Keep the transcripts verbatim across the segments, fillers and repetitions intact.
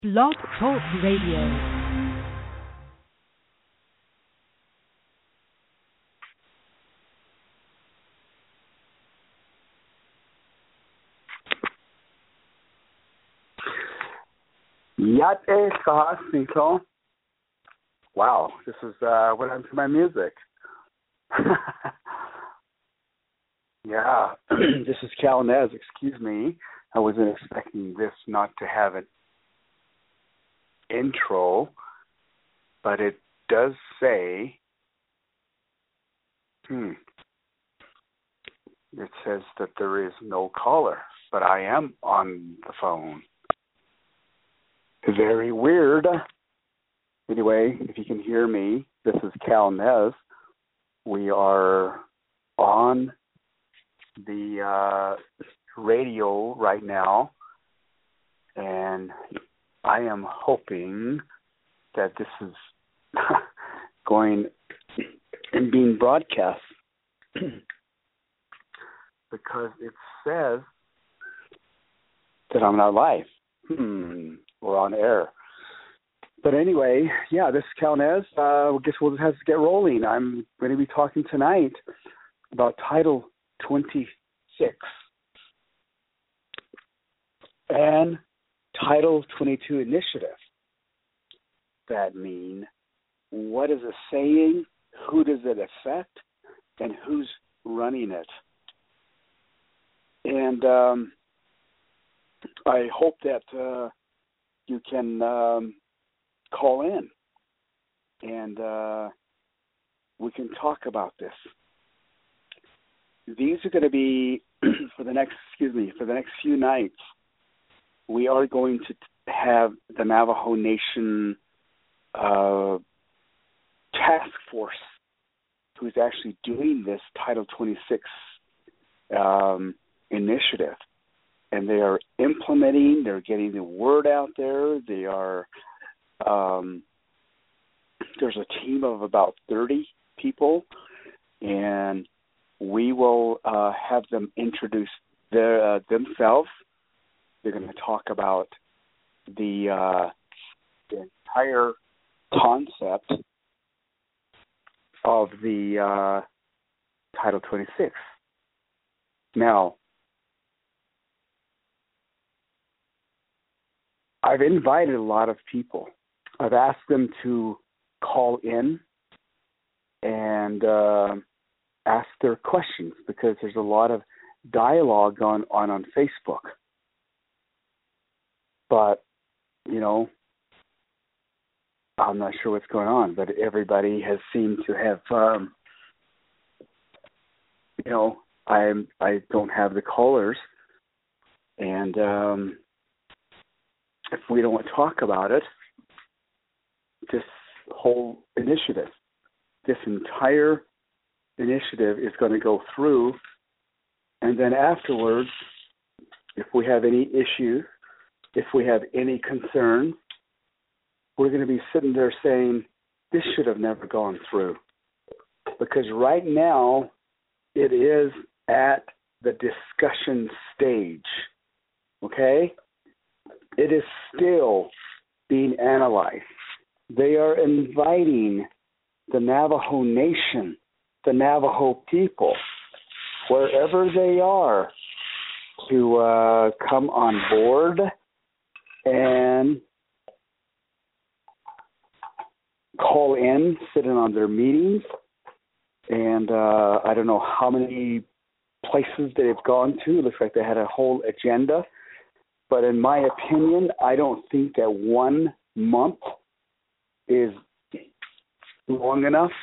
Blog Talk Radio. Yate Sahasnito. Wow, this is uh, what happened to my music. yeah, this is Cal Nez. Excuse me. I wasn't expecting this not to have an intro, but it does say, hmm, it says that there is no caller, but I am on the phone. Very weird. Anyway, if you can hear me, this is Cal Nez. We are on the uh, radio right now, and I am hoping that this is going and being broadcast because it says that I'm not live. Hmm. We're on air. But anyway, yeah, this is Cal Nez. Uh, I guess we'll just have to get rolling. I'm going to be talking tonight about Title twenty-six and Title twenty-two initiative. That mean, what is it saying? Who does it affect? And who's running it? And um, I hope that uh, you can um, call in and uh, we can talk about this. These are going to be for the next, excuse me, for the next few nights. We are going to have the Navajo Nation uh, task force who is actually doing this Title twenty-six um, initiative. And they are implementing, they're getting the word out there. They are, um, there's a team of about thirty people, and we will uh, have them introduce their, uh, themselves. They're going to talk about the, uh, the entire concept of the uh, Title twenty-six. Now, I've invited a lot of people. I've asked them to call in and uh, ask their questions because there's a lot of dialogue on, on, on Facebook. But, you know, I'm not sure what's going on, but everybody has seemed to have, um, you know, I I don't have the callers, and um, if we don't talk about it, this whole initiative, this entire initiative is going to go through, and then afterwards, if we have any issues, if we have any concerns, we're going to be sitting there saying, this should have never gone through. Because right now, it is at the discussion stage, okay? It is still being analyzed. They are inviting the Navajo Nation, the Navajo people, wherever they are, to uh, come on board and call in, sit in on their meetings. And uh, I don't know how many places they've gone to. It looks like they had a whole agenda. But in my opinion, I don't think that one month is long enough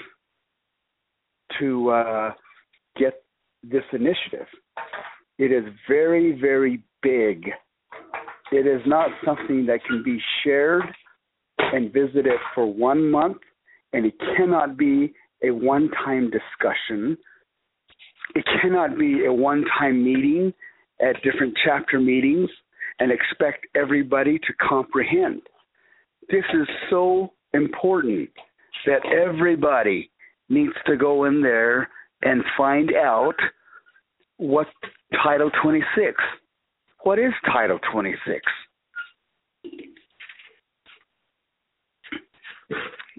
to uh, get this initiative. It is very, very big. It is not something that can be shared and visited for one month, and it cannot be a one-time discussion. It cannot be a one-time meeting at different chapter meetings and expect everybody to comprehend. This is so important that everybody needs to go in there and find out what Title twenty-six. What is Title twenty-six?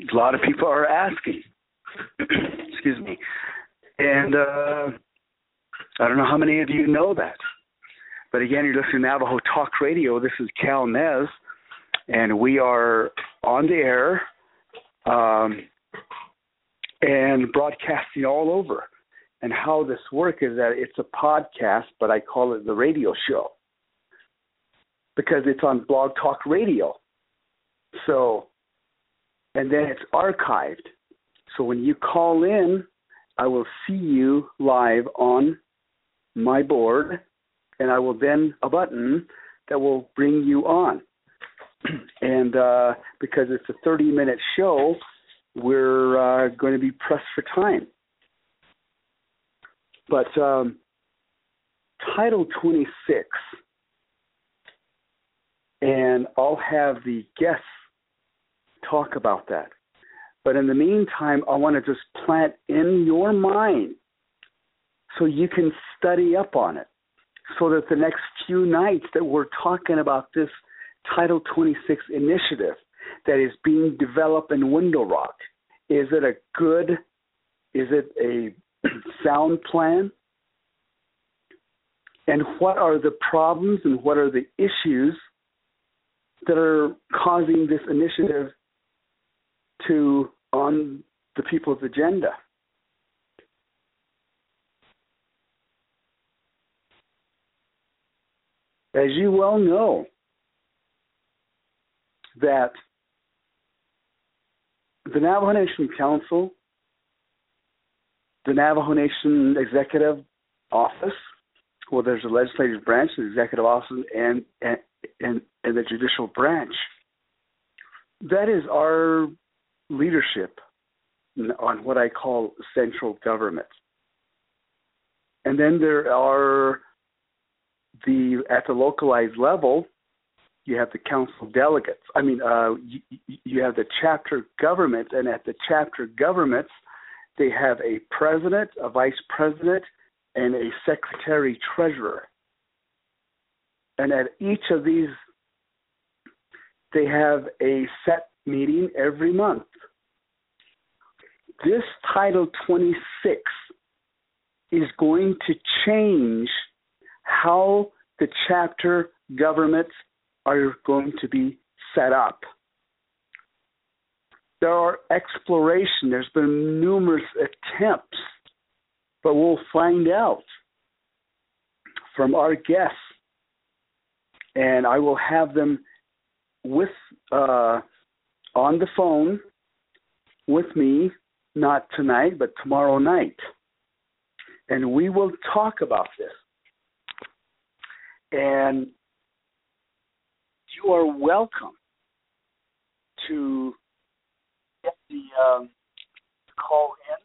A lot of people are asking. Excuse me. And uh, I don't know how many of you know that. But again, you're listening to Navajo Talk Radio. This is Cal Nez, and we are on the air um, and broadcasting all over. And how this works is that it's a podcast, but I call it the radio show because it's on Blog Talk Radio. So, and then it's archived. So when you call in, I will see you live on my board, and I will then a button that will bring you on. And uh, because it's a thirty-minute show, we're uh, going to be pressed for time. But um, Title twenty-six, and I'll have the guests talk about that. But in the meantime, I want to just plant in your mind so you can study up on it, so that the next few nights that we're talking about this Title twenty-six initiative that is being developed in Window Rock, is it a good, is it a sound plan? And what are the problems and what are the issues that are causing this initiative to on the people's agenda? As you well know, that the Navajo Nation Council, the Navajo Nation Executive Office, well, there's a legislative branch, the executive office, and and, and and the judicial branch. That is our leadership on what I call central government. And then there are the at the localized level, you have the council delegates. I mean, uh, you, you have the chapter government, and at the chapter governments, they have a president, a vice president, and a secretary-treasurer. And at each of these, they have a set meeting every month. This Title twenty-six is going to change how the chapter governments are going to be set up. There are exploration. There's been numerous attempts, but we'll find out from our guests, and I will have them with uh, on the phone with me, not tonight, but tomorrow night, and we will talk about this. And you are welcome to get the um, call in.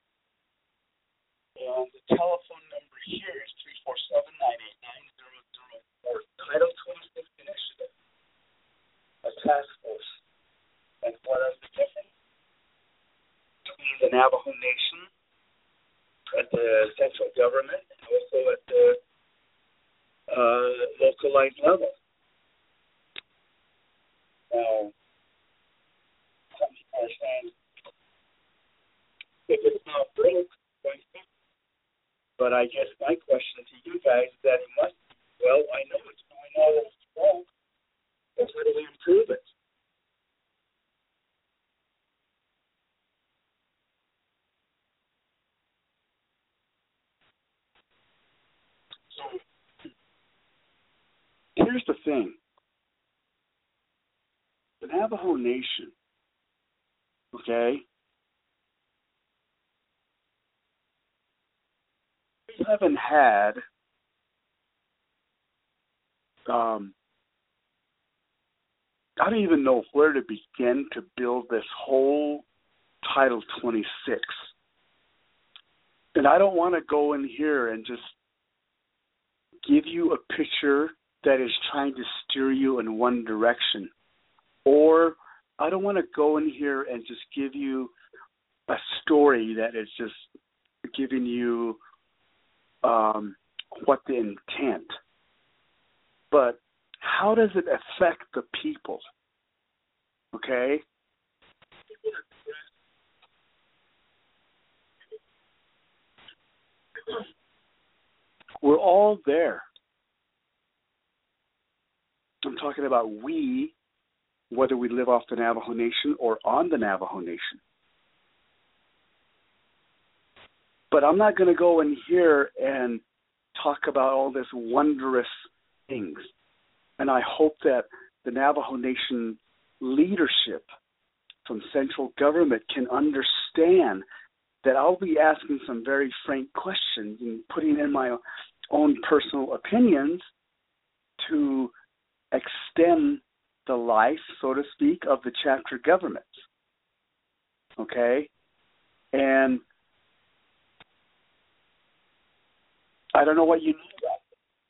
And the telephone number here is three four seven, nine eight nine, zero zero four. Title twenty-six Initiative, a task force. And what is the difference between the Navajo Nation at the central government and also at the uh, localized level? Now, some people are saying, if it's not broke, why fix it? But I guess my question to you guys is that it must be, well, I know it's going all that it's broke, but how do we improve it? So, here's the thing. The Navajo Nation, okay, we haven't had um, I don't even know where to begin to build this whole Title twenty-six. And I don't want to go in here and just give you a picture that is trying to steer you in one direction. Or I don't want to go in here and just give you a story that is just giving you um, what the intent. But how does it affect the people? Okay? We're all there. I'm talking about we, whether we live off the Navajo Nation or on the Navajo Nation. But I'm not going to go in here and talk about all this wondrous things. And I hope that the Navajo Nation leadership from central government can understand that I'll be asking some very frank questions and putting in my own personal opinions to extend the life, so to speak, of the chapter governments. Okay? And I don't know what you need about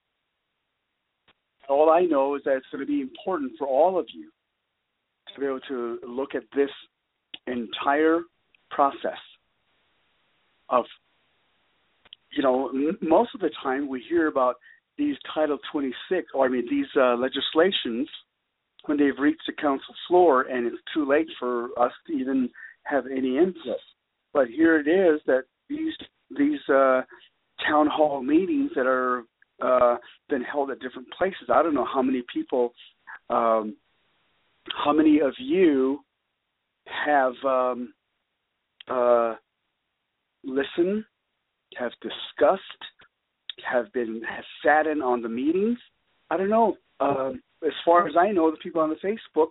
it. All I know is that it's going to be important for all of you to be able to look at this entire process of, you know, m- most of the time we hear about these Title twenty-six, or I mean these uh, legislations, when they've reached the council floor and it's too late for us to even have any input. But here it is that these these uh, town hall meetings that are uh, been held at different places. I don't know how many people, um, how many of you have um, uh, listened, have discussed, have been have sat in on the meetings. I don't know. Um, as far as I know, the people on the Facebook,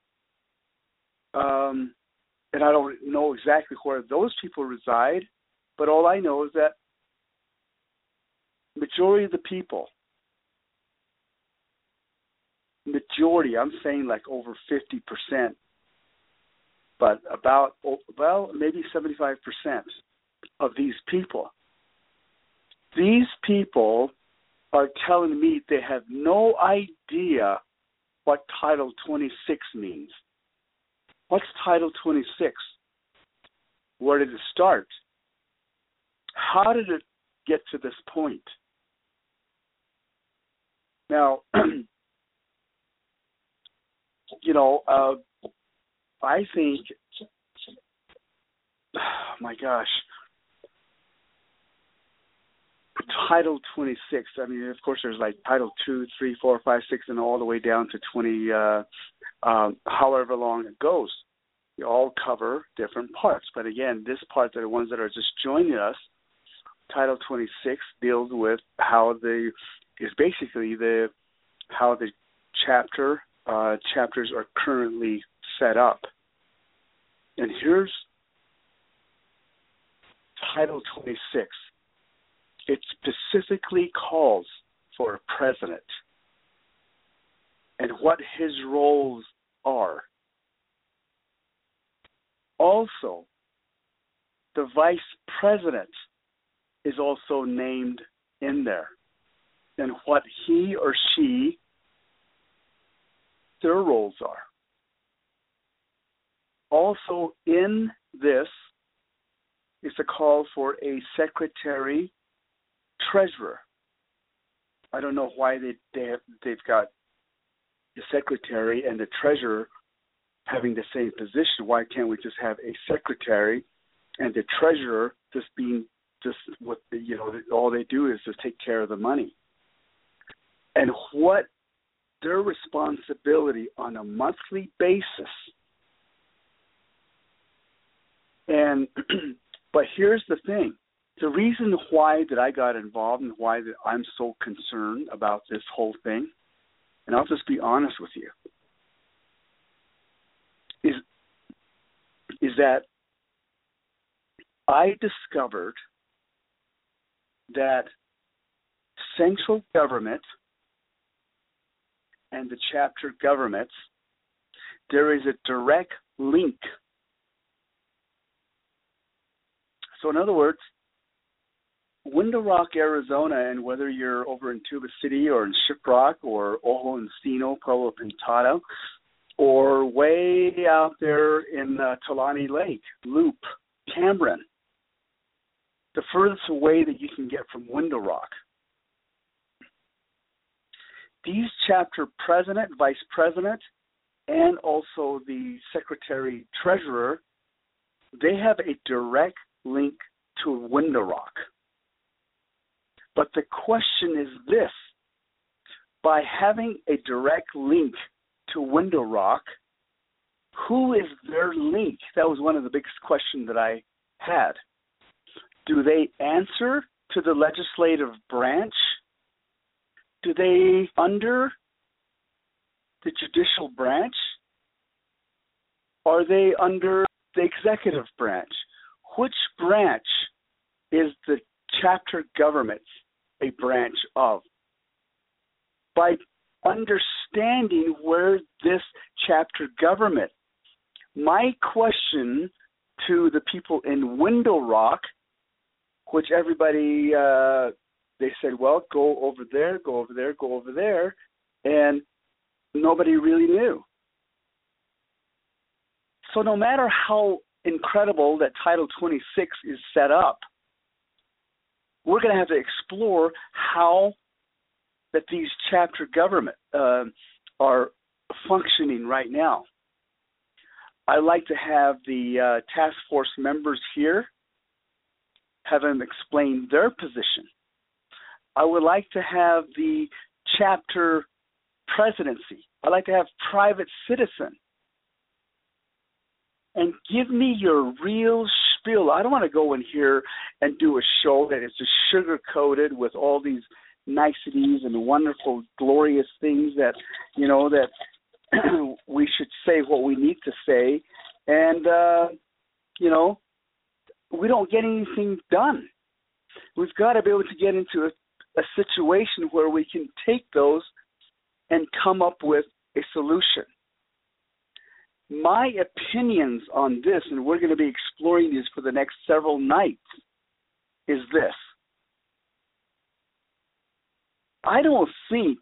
um, and I don't know exactly where those people reside, but all I know is that majority of the people, majority, I'm saying like over fifty percent, but about, well, maybe seventy-five percent of these people, these people are telling me they have no idea what Title twenty-six means. What's Title twenty-six? Where did it start? How did it get to this point? Now, you know, uh, I think, oh my gosh, Title twenty-six, I mean, of course, there's like Title two, three, four, five, six, and all the way down to twenty, uh, um, however long it goes. They all cover different parts. But again, this part, that are the ones that are just joining us, Title twenty-six deals with how the, is basically the, how the chapter, uh, chapters are currently set up. And here's Title twenty-six. It specifically calls for a president and what his roles are. Also, the vice president is also named in there, and what he or she, their roles are. Also in this is a call for a secretary treasurer. I don't know why they, they have, they've got the secretary and the treasurer having the same position. Why can't we just have a secretary and the treasurer just being just what the, you know, all they do is just take care of the money, and what their responsibility on a monthly basis. And but here's the thing. The reason why that I got involved and why that I'm so concerned about this whole thing, and I'll just be honest with you, is, is that I discovered that central government and the chapter governments, there is a direct link. So in other words, Window Rock, Arizona, and whether you're over in Tuba City or in Shiprock or Ojo Encino, Pueblo Pintado, or way out there in uh, Tulani Lake, Loop, Cameron, the furthest away that you can get from Window Rock. These chapter president, vice president, and also the secretary treasurer they have a direct link to Window Rock. But the question is this: by having a direct link to Window Rock, who is their link? That was one of the biggest questions that I had. Do they answer to the legislative branch? Do they under the judicial branch? Are they under the executive branch? Which branch is the chapter government a branch of? By understanding where this chapter government, my question to the people in Window Rock, which everybody, uh, they said, well, go over there, go over there, go over there, and nobody really knew. So no matter how incredible that Title twenty-six is set up, we're going to have to explore how that these chapter government uh, are functioning right now. I like to have the uh, task force members here, have them explain their position. I would like to have the chapter presidency. I'd like to have private citizen. And give me your real spiel. I don't want to go in here and do a show that is just sugar-coated with all these niceties and wonderful, glorious things that, you know, that we should say what we need to say. And, uh, you know, we don't get anything done. We've got to be able to get into a, a situation where we can take those and come up with a solution. My opinions on this, and we're going to be exploring these for the next several nights, is this. I don't think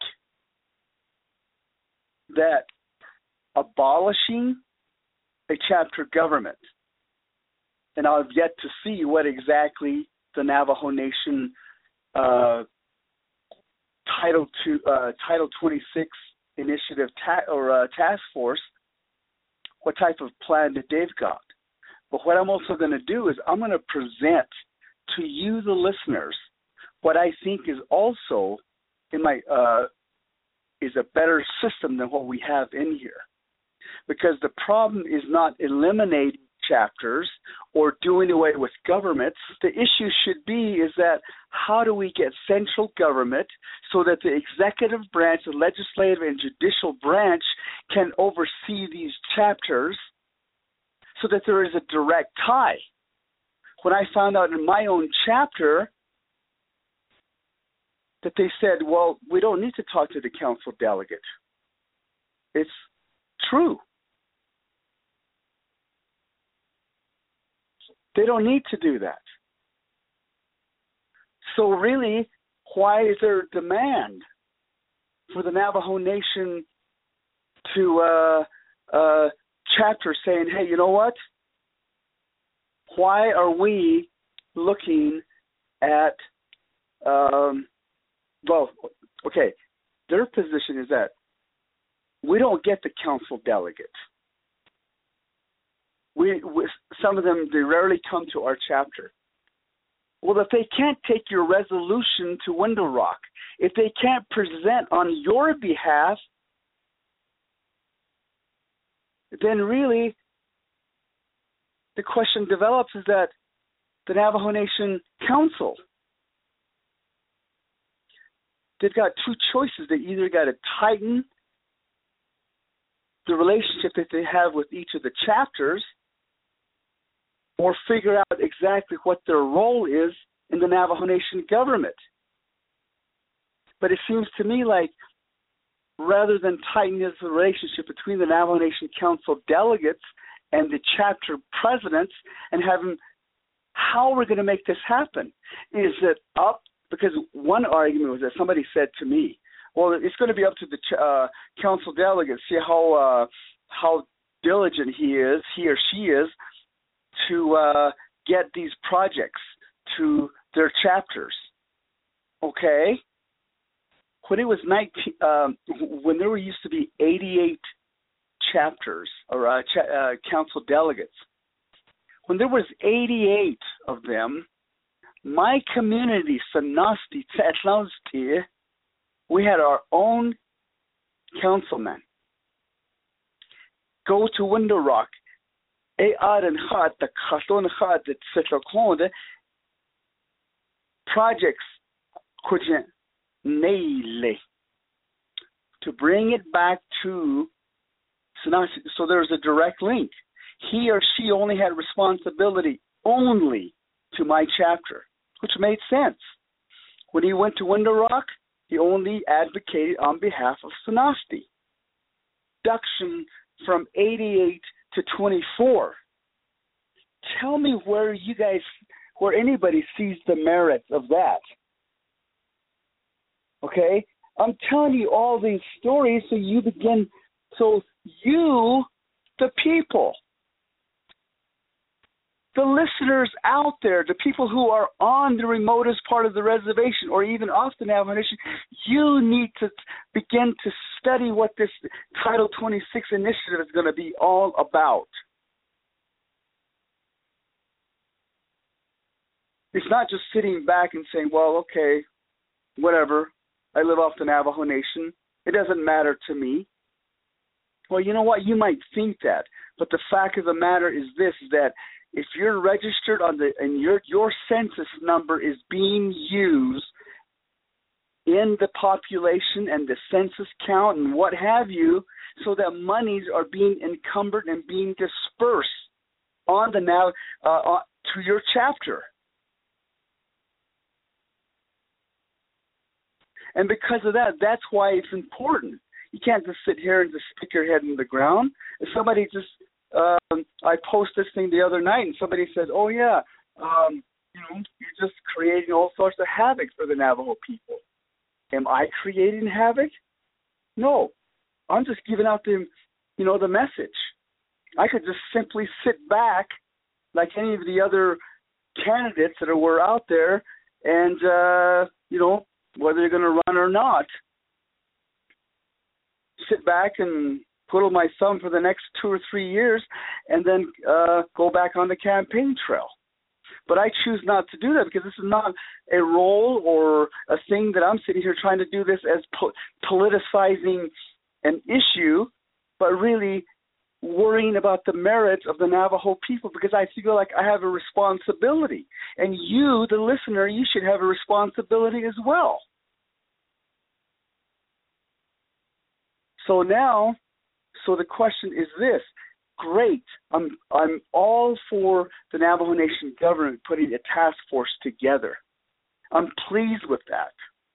that abolishing a chapter government, and I've yet to see what exactly the Navajo Nation uh, Title two, uh, Title twenty-six initiative ta- or uh, task force, what type of plan that they've got. But what I'm also going to do is I'm going to present to you, the listeners, what I think is also in my uh, is a better system than what we have in here. Because the problem is not eliminating chapters or doing away with governments. The issue should be is that how do we get central government so that the executive branch, the legislative and judicial branch can oversee these chapters so that there is a direct tie. When I found out in my own chapter that they said, well, we don't need to talk to the council delegate. It's true. They don't need to do that. So really, why is there a demand for the Navajo Nation to uh, uh, chapter saying, hey, you know what? Why are we looking at, um, well, okay, their position is that we don't get the council delegate. We, we, some of them, they rarely come to our chapter. Well, if they can't take your resolution to Window Rock, if they can't present on your behalf, then really the question develops is that the Navajo Nation Council, they've got two choices. They either got to tighten the relationship that they have with each of the chapters or figure out exactly what their role is in the Navajo Nation government. But it seems to me like rather than tighten the relationship between the Navajo Nation Council delegates and the chapter presidents and have them, how we're going to make this happen? Is it up? Because one argument was that somebody said to me, well, it's going to be up to the uh, council delegates, see how uh, how diligent he is, he or she is, to uh, get these projects to their chapters. Okay? When it was nineteen, um, when there were used to be eighty-eight chapters or uh, cha- uh, council delegates, when there was eighty-eight of them, my community, Sanasti Tlatlausti, we had our own councilman go to Window Rock. Projects to bring it back to Sanasti. So there's a direct link. He or she only had responsibility only to my chapter, which made sense. When he went to Window Rock, he only advocated on behalf of Sanasti. Reduction from eighty-eight to twenty-four. Tell me where you guys, where anybody sees the merits of that. Okay? I'm telling you all these stories so you begin, so you, the people, the listeners out there, the people who are on the remotest part of the reservation or even off the Navajo Nation, you need to begin to study what this Title twenty-six initiative is going to be all about. It's not just sitting back and saying, well, okay, whatever, I live off the Navajo Nation. It doesn't matter to me. Well, you know what? You might think that, but the fact of the matter is this, that if you're registered on the and your your census number is being used in the population and the census count and what have you, so that monies are being encumbered and being dispersed on the now uh, uh, to your chapter. And because of that, that's why it's important. You can't just sit here and just stick your head in the ground. If somebody just Um, I posted this thing the other night, and somebody said, "Oh yeah, um, you know, you're just creating all sorts of havoc for the Navajo people." Am I creating havoc? No, I'm just giving out the, you know, the message. I could just simply sit back, like any of the other candidates that were out there, and uh, you know, whether they're going to run or not, sit back and twiddle my thumb for the next two or three years and then uh, go back on the campaign trail. But I choose not to do that because this is not a role or a thing that I'm sitting here trying to do this as po- politicizing an issue, but really worrying about the merits of the Navajo people, because I feel like I have a responsibility. And you, the listener, you should have a responsibility as well. So now, so the question is this. Great. I'm I'm all for the Navajo Nation government putting a task force together. I'm pleased with that.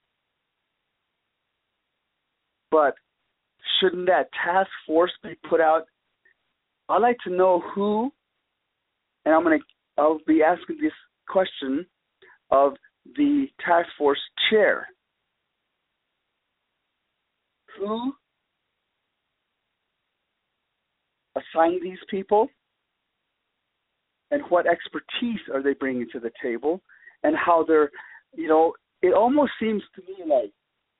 But shouldn't that task force be put out? I'd like to know who, and I'm going to I'll be asking this question of the task force chair. Who assign these people, and what expertise are they bringing to the table, and how they're, you know, it almost seems to me like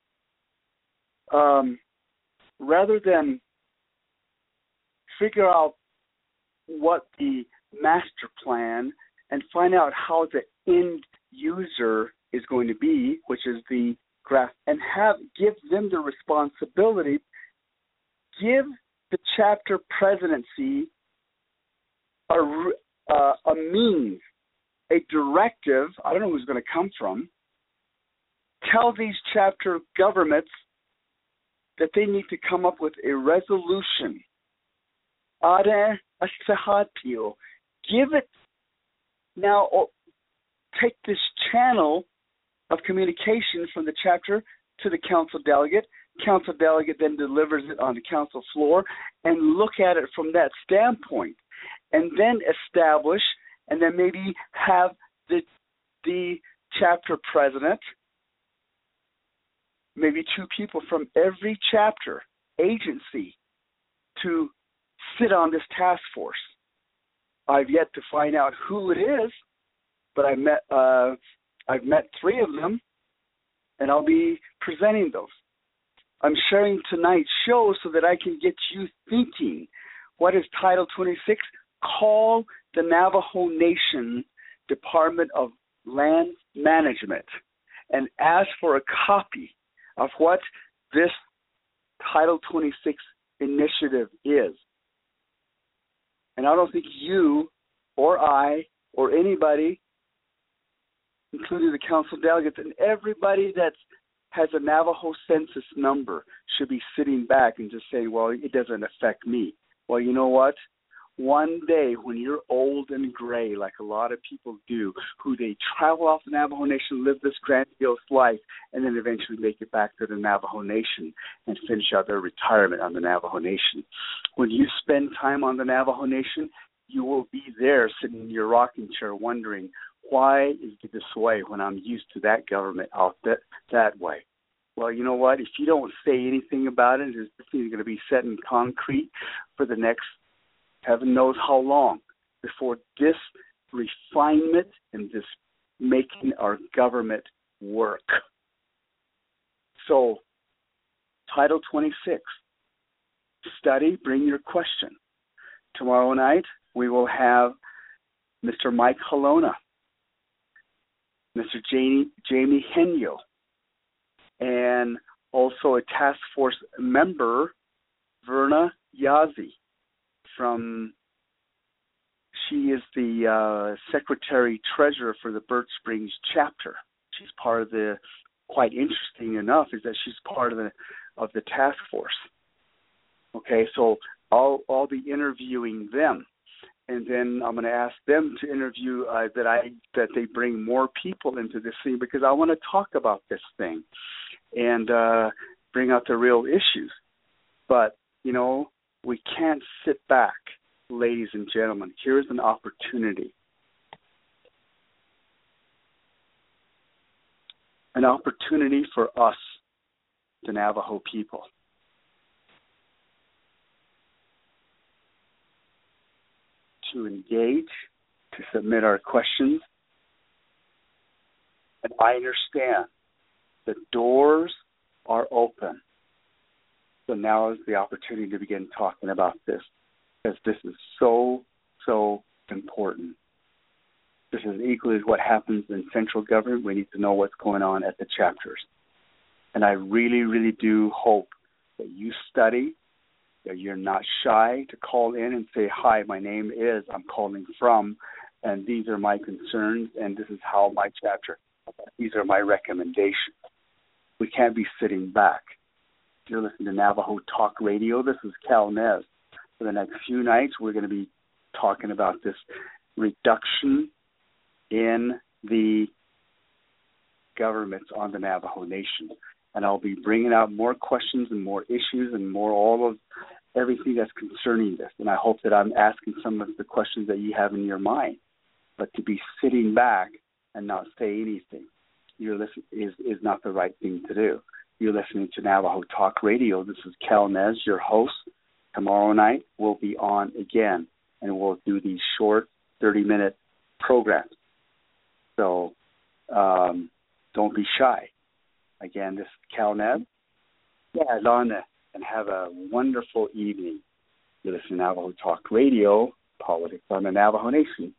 um, rather than figure out what the master plan and find out how the end user is going to be, which is the graph, and have give them the responsibility, give the chapter presidency a, uh, a means, a directive, I don't know who's going to come from, tell these chapter governments that they need to come up with a resolution. Give it, now take this channel of communication from the chapter to the council delegate. Council delegate then delivers it on the council floor and look at it from that standpoint, and then establish and then maybe have the the chapter president, maybe two people from every chapter agency to sit on this task force. I've yet to find out who it is, but I've met uh, I've met three of them, and I'll be presenting those. I'm sharing tonight's show so that I can get you thinking. What is Title twenty-six? call the Navajo Nation Department of Land Management and ask for a copy of what this Title twenty-six initiative is. And I don't think you or I or anybody, including the council delegates and everybody that has a Navajo census number, should be sitting back and just saying, well, it doesn't affect me. Well, you know what? One day when you're old and gray, like a lot of people do, who they travel off the Navajo Nation, live this grandiose life, and then eventually make it back to the Navajo Nation and finish out their retirement on the Navajo Nation. When you spend time on the Navajo Nation, you will be there sitting in your rocking chair wondering, why is it this way when I'm used to that government out that, that way? Well, you know what? If you don't say anything about it, it's going to be set in concrete for the next heaven knows how long before this refinement and this making our government work. So, Title twenty-six, study, bring your question. Tomorrow night, we will have Mister Mike Halona, Mister Jamie, Jamie Henyo, and also a task force member, Verna Yazzie. From, she is the uh, secretary treasurer for the Birch Springs chapter. She's part of the, quite interesting enough, is that she's part of the of the task force. Okay, so I'll I'll be interviewing them, and then I'm going to ask them to interview uh, that I that they bring more people into this thing, because I want to talk about this thing and uh, bring out the real issues. But you know, we can't sit back, ladies and gentlemen. Here's an opportunity. An opportunity for us, the Navajo people. To engage, to submit our questions. And I understand the doors are open. So now is the opportunity to begin talking about this, because this is so, so important. This is equally what happens in central government. We need to know what's going on at the chapters. And I really, really do hope that you study, that you're not shy to call in and say, hi, my name is, I'm calling from, and these are my concerns, and this is how my chapter, these are my recommendations. We can't be sitting back. You're listening to Navajo Talk Radio. This is Cal Nez. For the next few nights, we're going to be talking about this reduction in the governments on the Navajo Nation. And I'll be bringing out more questions and more issues and more all of everything that's concerning this. And I hope that I'm asking some of the questions that you have in your mind. But to be sitting back and not say anything you're listen, is, is not the right thing to do. You're listening to Navajo Talk Radio. This is Cal Nez, your host. Tomorrow night, we'll be on again, and we'll do these short thirty-minute programs. So um, don't be shy. Again, this is Cal Nez. Yeah, Lana, and have a wonderful evening. You're listening to Navajo Talk Radio, politics on the Navajo Nation.